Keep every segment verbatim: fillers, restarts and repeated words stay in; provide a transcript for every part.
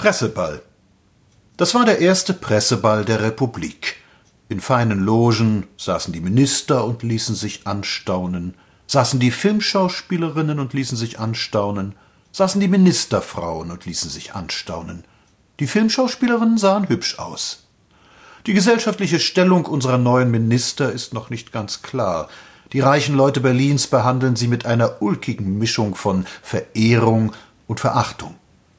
Presseball. Das war der erste Presseball der Republik. In feinen Logen saßen die Minister und ließen sich anstaunen, saßen die Filmschauspielerinnen und ließen sich anstaunen, saßen die Ministerfrauen und ließen sich anstaunen. Die Filmschauspielerinnen sahen hübsch aus. Die gesellschaftliche Stellung unserer neuen Minister ist noch nicht ganz klar. Die reichen Leute Berlins behandeln sie mit einer ulkigen Mischung von Verehrung und Verachtung.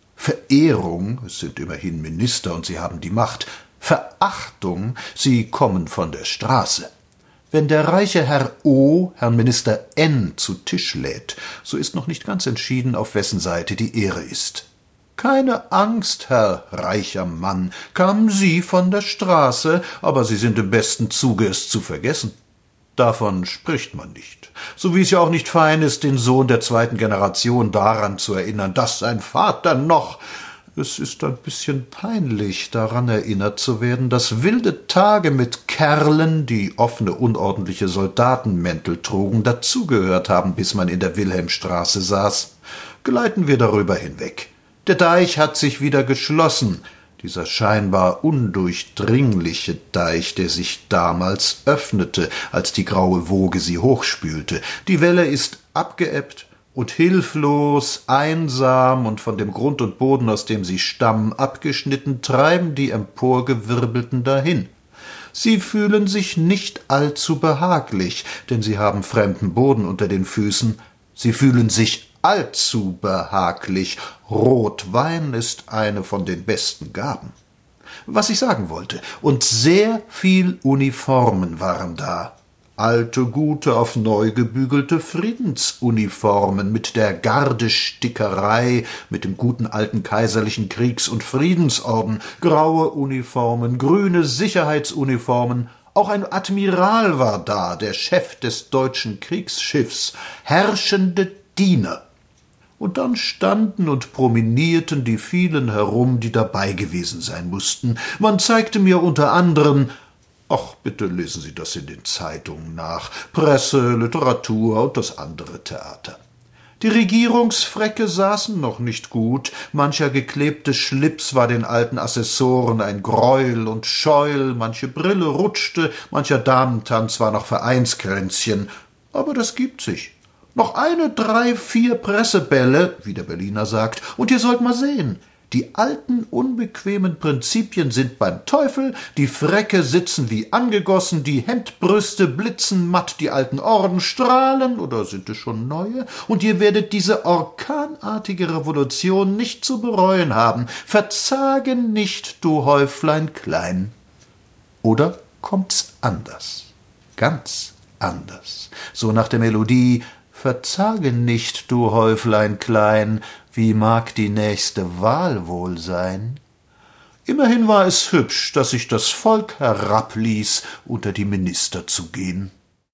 Verehrung, es sind immerhin Minister und sie haben die Macht. Verachtung, sie kommen von der Straße. Wenn der reiche Herr O. Herrn Minister N. zu Tisch lädt, so ist noch nicht ganz entschieden, auf wessen Seite die Ehre ist. Keine Angst, Herr reicher Mann, kamen Sie von der Straße, aber Sie sind im besten Zuge, es zu vergessen. Davon spricht man nicht. So wie es ja auch nicht fein ist, den Sohn der zweiten Generation daran zu erinnern, dass sein Vater noch... Es ist ein bisschen peinlich, daran erinnert zu werden, dass wilde Tage mit Kerlen, die offene, unordentliche Soldatenmäntel trugen, dazugehört haben, bis man in der Wilhelmstraße saß. Gleiten wir darüber hinweg. Der Deich hat sich wieder geschlossen, dieser scheinbar undurchdringliche Deich, der sich damals öffnete, als die graue Woge sie hochspülte. Die Welle ist abgeebbt und hilflos, einsam und von dem Grund und Boden, aus dem sie stammen, abgeschnitten, treiben die Emporgewirbelten dahin. Sie fühlen sich nicht allzu behaglich, denn sie haben fremden Boden unter den Füßen. Sie fühlen sich allzu behaglich. Rotwein ist eine von den besten Gaben. Was ich sagen wollte, und sehr viel Uniformen waren da. Alte, gute, auf neu gebügelte Friedensuniformen mit der Gardestickerei, mit dem guten alten kaiserlichen Kriegs- und Friedensorden, graue Uniformen, grüne Sicherheitsuniformen. Auch ein Admiral war da, der Chef des deutschen Kriegsschiffs, herrschende Diener. Und dann standen und promenierten die vielen herum, die dabei gewesen sein mussten. Man zeigte mir unter anderem, ach, bitte lesen Sie das in den Zeitungen nach, Presse, Literatur und das andere Theater. Die Regierungsfräcke saßen noch nicht gut, mancher geklebte Schlips war den alten Assessoren ein Greuel und Scheuel, manche Brille rutschte, mancher Damentanz war noch Vereinskränzchen, aber das gibt sich. Noch eine, drei, vier Pressebälle, wie der Berliner sagt, und ihr sollt mal sehen, die alten, unbequemen Prinzipien sind beim Teufel, die Fräcke sitzen wie angegossen, die Hemdbrüste blitzen matt, die alten Orden strahlen, oder sind es schon neue, und ihr werdet diese orkanartige Revolution nicht zu bereuen haben. Verzage nicht, du Häuflein klein. Oder kommt's anders? Ganz anders. So nach der Melodie: Verzage nicht, du Häuflein klein, wie mag die nächste Wahl wohl sein? Immerhin war es hübsch, dass sich das Volk herabließ, unter die Minister zu gehen.